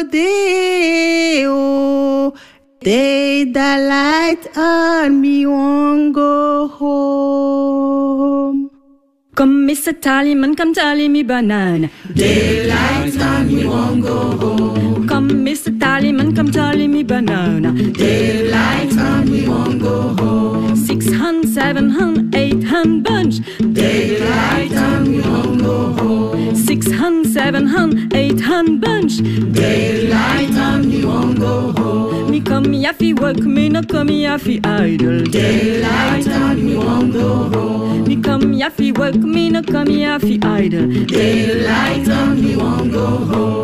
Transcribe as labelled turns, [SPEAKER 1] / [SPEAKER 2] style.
[SPEAKER 1] day, oh, day that light on me won't go home.
[SPEAKER 2] Come, Mr. Tallyman, come tally me banana.
[SPEAKER 1] Daylight on me won't go home.
[SPEAKER 2] Come, Mr. Tallyman, come tally me banana.
[SPEAKER 1] Daylight on me won't go home.
[SPEAKER 2] 6 hun, 7 hun, 8 hun bunch.
[SPEAKER 1] Daylight on me won't go home.
[SPEAKER 2] 6 hun, 7 hun, 8 hun bunch.
[SPEAKER 1] Daylight on me won't go home.
[SPEAKER 2] Me come here fi work, me no come here fi idle.
[SPEAKER 1] Daylight on me won't go home.
[SPEAKER 2] Me come here fi work, me no come here fi idle.
[SPEAKER 1] Daylight on me won't go home.